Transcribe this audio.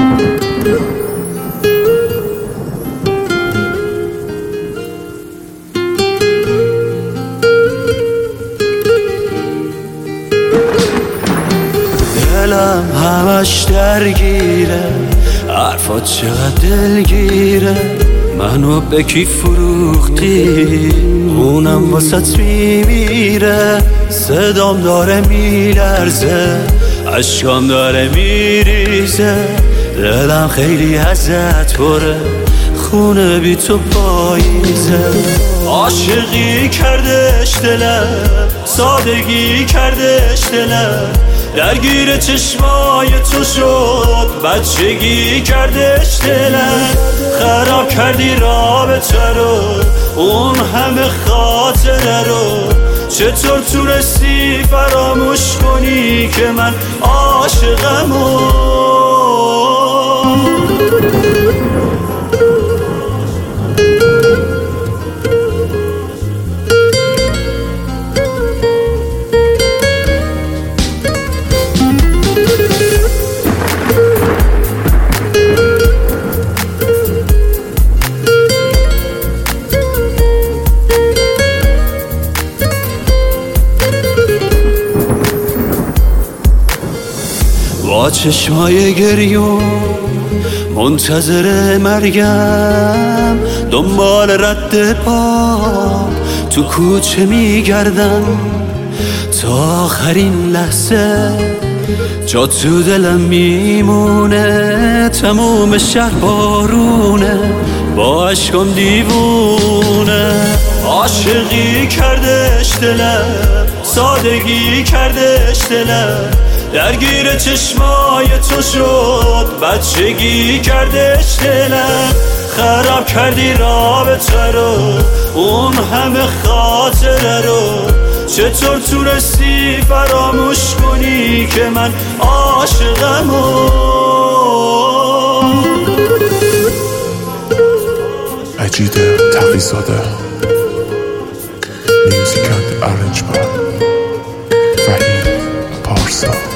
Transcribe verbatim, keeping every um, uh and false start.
دلم همش درگیره، حرفات چقدر دلگیره. منو به کی فروختی، اونم واسط میمیره. صدام داره میلرزه، عشقام داره میریزه. دلم خیلی ازت پره، خونه بی تو پاییزه. عاشقی کردش دلم، سادگی کردش دلم. درگیر چشمای تو شد، بچگی کردش دلم. خراب کردی رابطه رو، اون همه خاطره رو. چطور تونستی فراموش کنی که من عاشقمو؟ با چشمای گریون منتظر مرگم، دنبال رد پا تو کوچه میگردم. تا آخرین لحظه جا تو دلم میمونه. تموم شهر بارونه، با عشقم دیوونه. عاشقی کردش دلم، سادگی کردش دلم. درگیر چشمای تو شد، بچگی کردش دلم. خراب کردی رابطه رو، اون همه خاطره رو. چطور تونستی فراموش کنی که من عاشقمو؟ مجید تقی‌زاده، میوزیک اند ارنجمنت وحید پارسا.